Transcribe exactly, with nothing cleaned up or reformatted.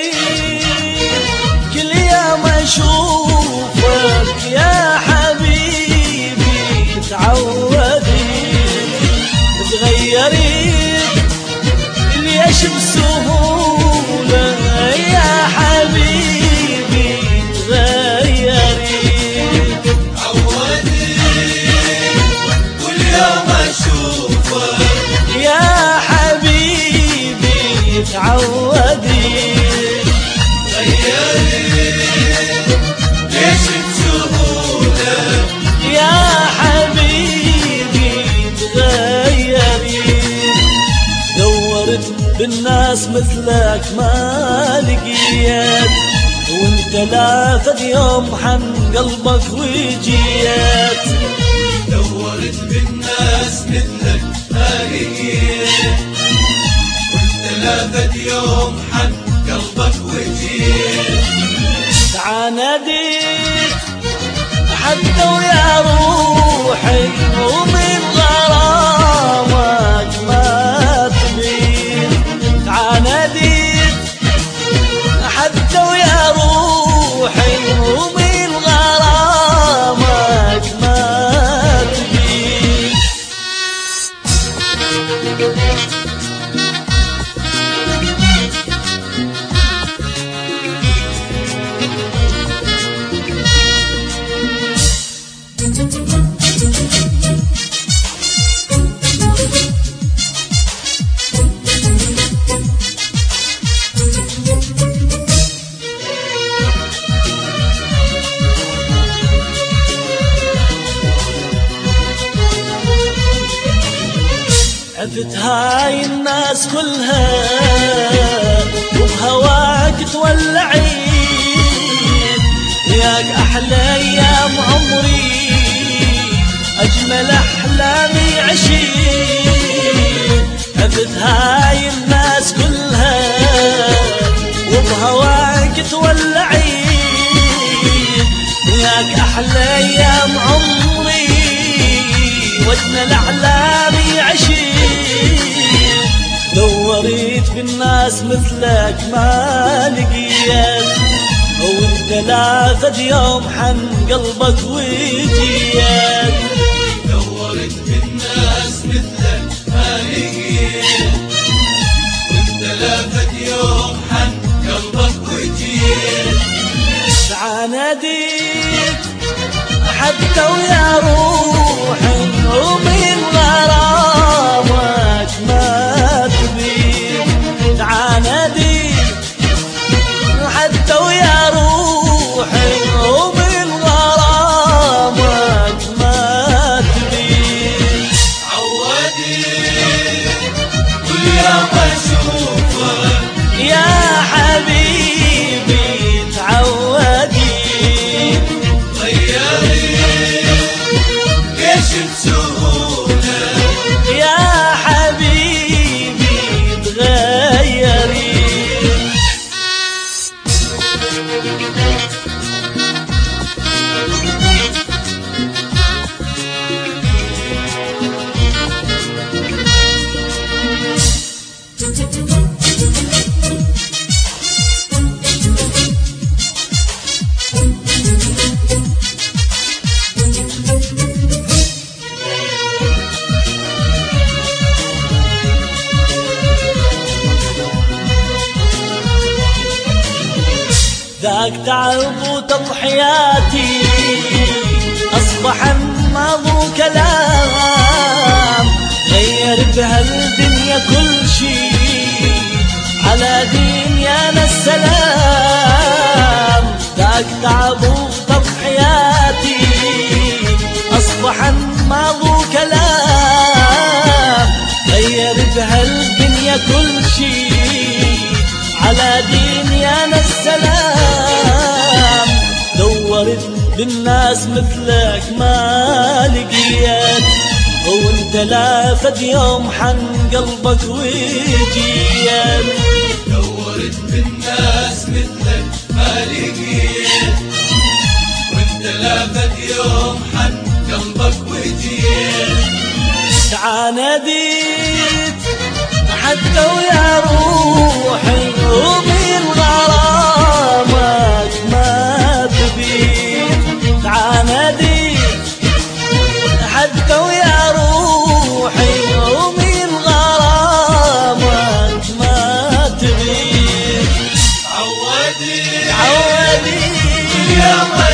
كل يوم اشوفك يا حبيبي تعودي تغيري ليش بسهولة يا حبيبي تغيري عودي كل يوم اشوفك يا حبيبي تعودي غيري ليش بسهولة يا حبيبي تغيري دورت بالناس مثلك ما لقيت وانت لا فد يوم حن قلبك وجيت دورت بالناس مثلك ما لقيت وانت لا فد يوم حن قلبك وجيت تعانديت حتى ويا روحي ومن غرامك ما تبين تعانديت حتى ويا روحي ومن غرامك ما تبين عفت هاي الناس كلها وبهواك تولعين ياك أحلى أيام عمري أجمل أحلامي عشين عفت هاي الناس كلها وبهواك تولعين ياك أحلى أيام عمري وأجمل أحلامي عشين دوريت بالناس مثلك ما لقيت وانت لا فد يوم حن قلبك وجيت دورت بالناس مثلك ما لقيت وانت لا فد يوم حن قلبك وجيت تعانديت حتى ويا روحي ومن غرامك ما تبين تعانديت حتى ويا روحي ومن غرامك ما تبين عودي كل يوم اشوفك يا حبيبي تعودي غيري ليش بسهولة يا حبيبي تغيري ذاك تعب وتضحياتي أصبح النظر كلام غير بهالدنيا كل شي على دنيانا السلام ذاك تعب وتضحياتي أصبح النظر كلام غير بهالدنيا كل شي على دنيانا السلام دورت بالناس مثلك ما لقيت وانت لا فد يوم حن قلبك وجيت دورت بالناس مثلك ما لقيت وانت لا فد يوم حن قلبك وجيت تعانديت حتى ويا روحي ومن غرام تعودي تعودي يا